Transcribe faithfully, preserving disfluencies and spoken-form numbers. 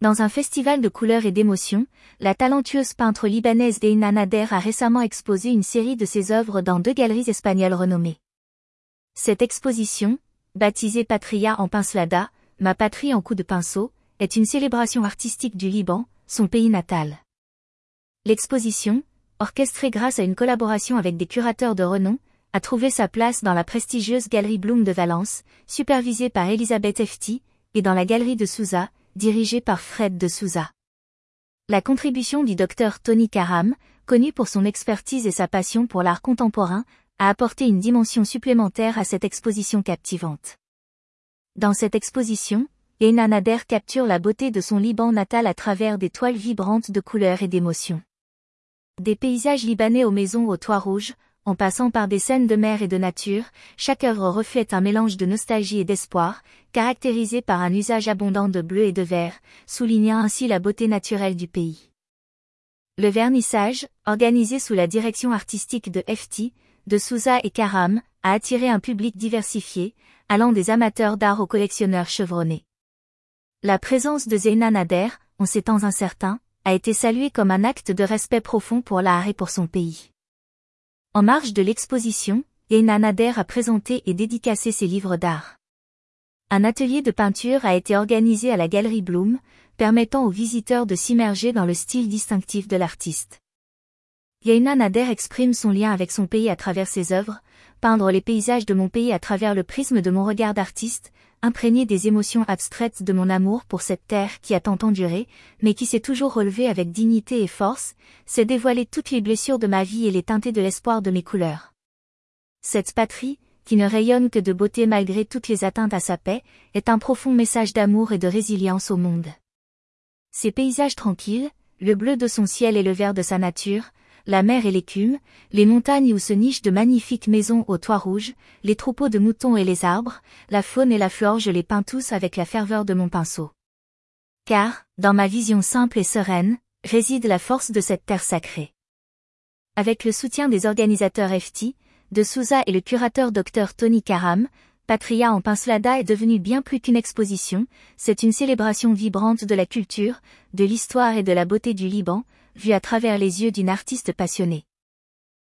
Dans un festival de couleurs et d'émotions, la talentueuse peintre libanaise Eyna Nader a récemment exposé une série de ses œuvres dans deux galeries espagnoles renommées. Cette exposition, baptisée Patria en pincelada, ma patrie en coup de pinceau, est une célébration artistique du Liban, son pays natal. L'exposition, orchestrée grâce à une collaboration avec des curateurs de renom, a trouvé sa place dans la prestigieuse Galerie Bloom de Valence, supervisée par Elisabeth Efti, et dans la Galerie de Sousa, dirigée par Fred de Sousa. La contribution du docteur Tony Karam, connu pour son expertise et sa passion pour l'art contemporain, a apporté une dimension supplémentaire à cette exposition captivante. Dans cette exposition, Eyna Nader capture la beauté de son Liban natal à travers des toiles vibrantes de couleurs et d'émotions. Des paysages libanais aux maisons aux toits rouges, en passant par des scènes de mer et de nature, chaque œuvre reflète un mélange de nostalgie et d'espoir, caractérisé par un usage abondant de bleu et de vert, soulignant ainsi la beauté naturelle du pays. Le vernissage, organisé sous la direction artistique de Efti, de Sousa et Karam, a attiré un public diversifié, allant des amateurs d'art aux collectionneurs chevronnés. La présence de Eyna Nader, en ces temps incertains, a été saluée comme un acte de respect profond pour l'art et pour son pays. En marge de l'exposition, Eyna Nader a présenté et dédicacé ses livres d'art. Un atelier de peinture a été organisé à la Galerie Bloom, permettant aux visiteurs de s'immerger dans le style distinctif de l'artiste. Eyna Nader exprime son lien avec son pays à travers ses œuvres, peindre les paysages de mon pays à travers le prisme de mon regard d'artiste, imprégné des émotions abstraites de mon amour pour cette terre qui a tant enduré, mais qui s'est toujours relevée avec dignité et force, c'est dévoiler toutes les blessures de ma vie et les teinter de l'espoir de mes couleurs. Cette patrie, qui ne rayonne que de beauté malgré toutes les atteintes à sa paix, est un profond message d'amour et de résilience au monde. Ces paysages tranquilles, le bleu de son ciel et le vert de sa nature, la mer et l'écume, les montagnes où se nichent de magnifiques maisons aux toits rouges, les troupeaux de moutons et les arbres, la faune et la flore, je les peins tous avec la ferveur de mon pinceau. Car, dans ma vision simple et sereine, réside la force de cette terre sacrée. Avec le soutien des organisateurs Efti, de Sousa et le curateur docteur Tony Karam, Patria en pincelada est devenue bien plus qu'une exposition, c'est une célébration vibrante de la culture, de l'histoire et de la beauté du Liban, vue à travers les yeux d'une artiste passionnée.